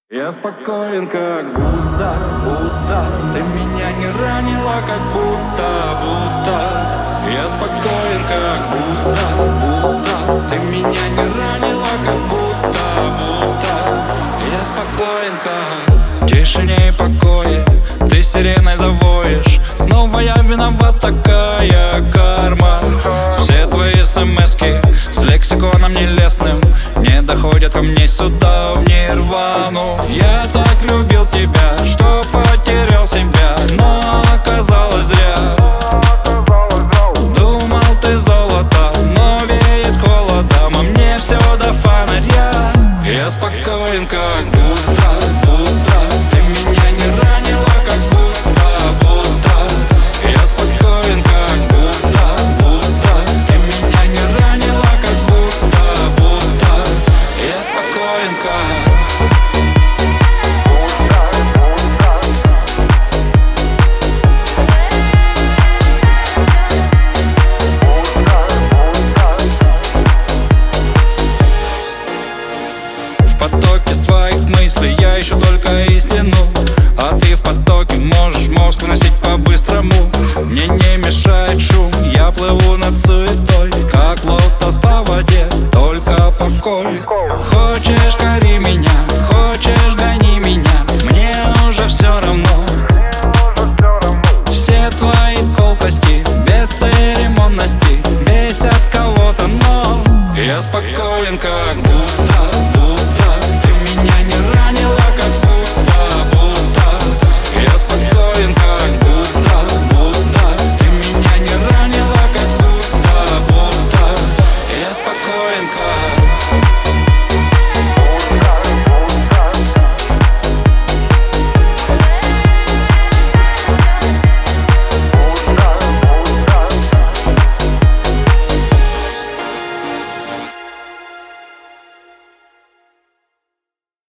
Я спокоен, как будто ты меня не ранила, как будто я спокоен, как будто ты меня не ранила, как будто я спокоен, как в тишине и покое ты сиреной завоешь. Снова я виноват, такая карма. Все твои смски с лексиконом нелестным не доходят ко мне сюда, в нирвану. Я так любил тебя, что